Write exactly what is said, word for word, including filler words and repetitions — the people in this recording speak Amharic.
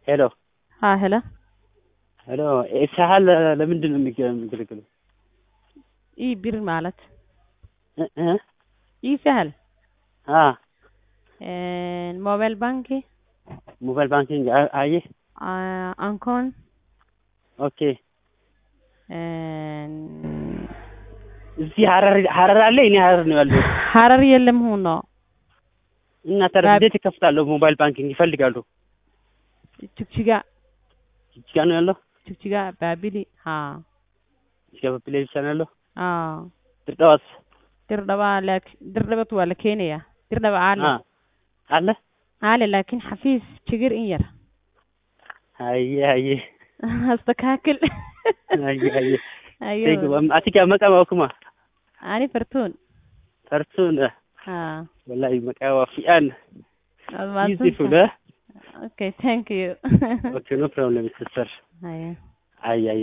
ሄሎ ها هلا ሄሎ ኢሳሃል ለምንድን ነው የሚገለግለው? اي بير مالت እ እ اي سهل አ موبايل بانكي ሞባይል ባንኪንግ አይ አንኮን ኦኬ እዚህ ሐረር ሐረር አለ እኔ ሐረር ነው ያለው ሐረር የለም ሆኖ እና ታዲያ እንዴት ይከፍታሉ ሞባይል ባንኪንግ ይፈልጋሉ ችክችጋ ችክችጋ ነው ያለው ችክችጋ ባቢሊ ها ሸበፕሌ ብቻ ነው ያለው اه ድርዳዋስ ድርዳዋ لك ድርዳዋ ولا كينيا ድርዳዋ አለ አለ አለ لكن حفيز ችግር እንየር አይ አይ استكاكل አይ አይ ايوه تيجي اتيك مقاوكما اني فرتون فرتون ها والله مقاوا فيان beautiful okay thank you okay no problem sister ايوه اي اي